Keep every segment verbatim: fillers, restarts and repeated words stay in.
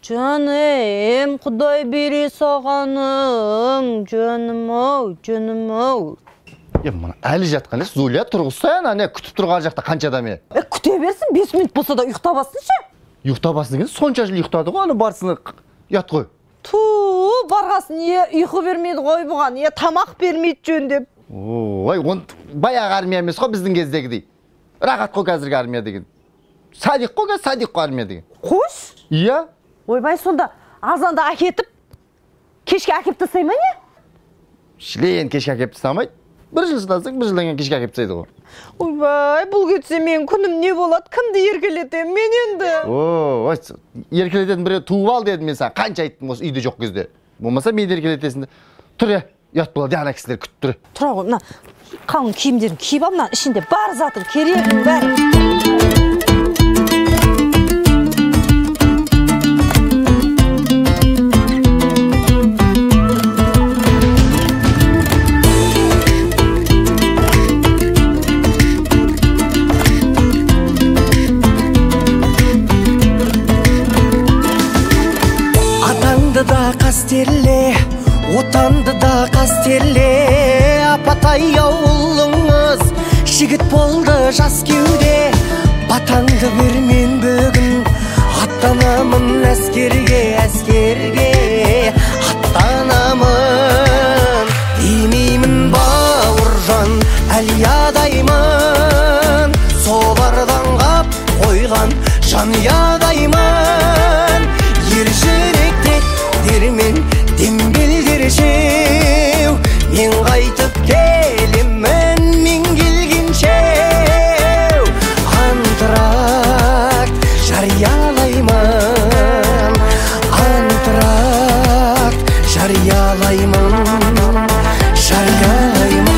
Canım, Құдай бере сағаным, жаным-ау, жаным-ау. Е, мына әлі жатқан ес, Зуля, тұрғызсайын, ане күтіп тұрған жақта қанша адам е? Е, күте берсін, бес минут болса да ұйықтабасыншы. Ұйықтабасын деген, сонша жыл ұйықтады ғой, аны барсыны ят қой. Ту, барғасын, е, ұйқы бермейді ғой бұған, е, тамақ бермейді жөндеп. Ой, он баяғы армия емес қой біздің кездегідей. Рақат қой қазіргі армия деген. Садиқ қой, садиқ қой армия деген. Қош? Иә? Ойбай, сонда азанда әкетіп, кешке әкеп тастай ма не? Шілейін кешке әкеп тастамайды. Бір жыл шыдасың, бір жылдан кейін кешке әкеп тастайды ғой. Ойбай, бұл кетсе мен күнім не болады? Кімді еркелетем мен енді? О, еркелететін біреу туып ал дедім мен саған. Қанша айттым осы үйде жоқ кезде. Болмаса мен еркелетесің. Тұр, ұят болады, ана кісілер күтіп тұр. Тұра ғой, мына қалың киімдерін киіп ал, мына ішінде бар затың, керегің бәрі. Қастерле, отанды да қастерле, апатай ауылыңыз жігіт болды жас кеуде. Батаңды бермен бүгін аттанамын әскерге, әскерге аттанамын. Демеймін бауыржан, әлиядаймын, солардан қап қойған жанядаймын. Ер жүректе термен дембелдер жеу, мен қайтып келемін, мен келгенше. Антракт жариялаймын, антракт жариялаймын, жариялаймын.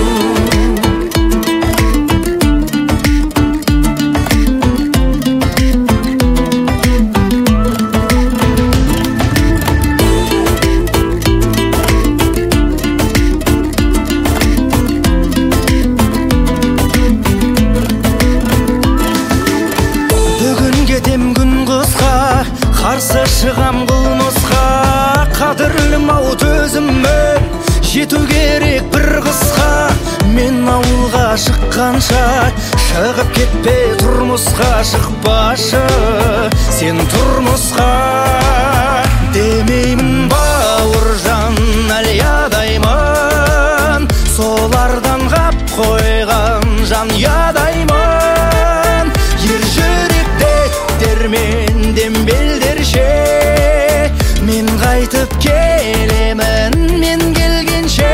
Қарсы шығам қылмысқа, қадірлім ау төзіммен, жету керек бір қысқа. Мен ауылға шыққанша, шығып кетпе тұрмысқа, шықпашы сен тұрмысқа. Демеймін бауыржан, әлиядаймын, солардан қап қойған жанядаймын. Ер жүректе термен дембелдерше, мен қайтып келемін, мен келгенше.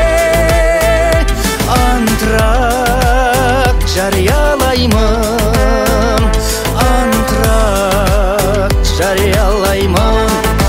Антракт жариялаймын, антракт жариялаймын.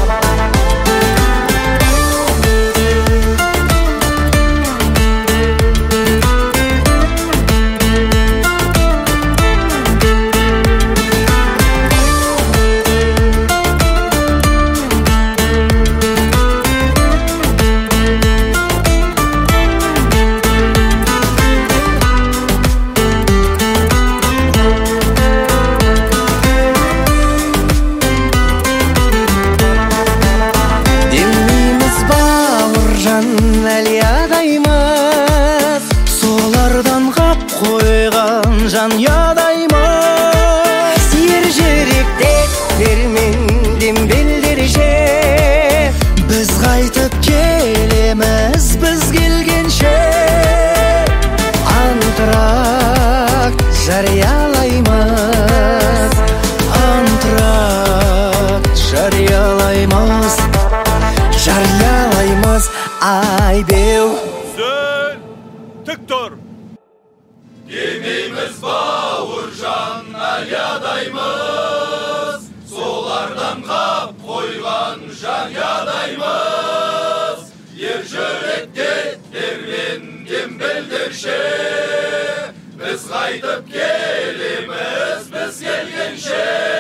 Әлиядаймыз, солардан қап қойған жанядаймыз. Ер жүректе термен дембелдерше, біз қайтып келеміз, біз келгенше. Антракт жариялаймыз, антракт жариялаймыз, жариялаймыз. Айбеу Зөл, тік тұр. Демейміз бауыржан, әлиядаймыз, солардан қап қойған жанядаймыз. Ер жүректе термен дембелдерше, біз қайтып келеміз, біз келгенше.